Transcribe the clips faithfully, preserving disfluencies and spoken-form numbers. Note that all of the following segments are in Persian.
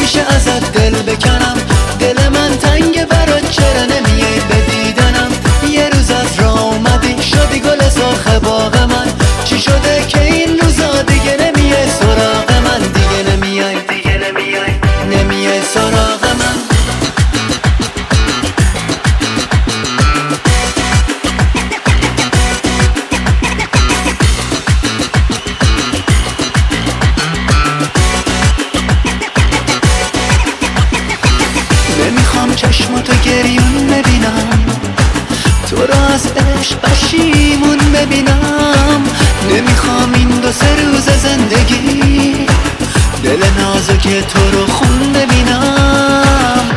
نمیشه ازت دل بکنم. دل من تنگه برات، چرا نمیای به دیدنم؟ یه روز از راه اومدی شدی گل سرخ باغ من. چی شده که این روزا دیگه نمیای سراغ من؟ دیگه نمیای دیگه نمیای نمیای سراغ من. نمیخوام چشماتو گریون ببینم، تو رو از عشق پشیمون ببینم. نمیخوام این دو سه روز زندگی دل نازک تو رو خون ببینم.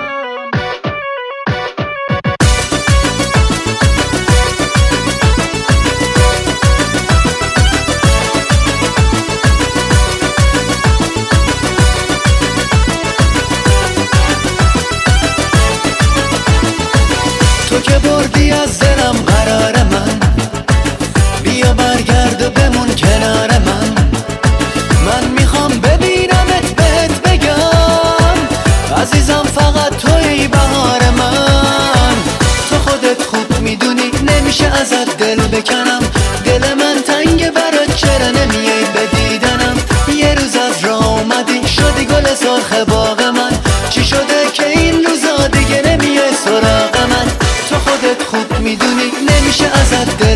تو که بردی از دلم قرار من، بیا برگرد و بمون کنار من. من میخوام ببینمت بهت بگم عزیزم فقط توی بهار من. تو خودت خوب میدونی نمیشه ازت دل بکنم. دل من تنگه برات، چرا نمیای به دیدنم؟ یه روز از راه اومدی شدی گل سرخ باغ من. چی شده که این روزا دیگه نمیای سراغ من؟ تو خودت خوب میدونی نمیشه ازت دل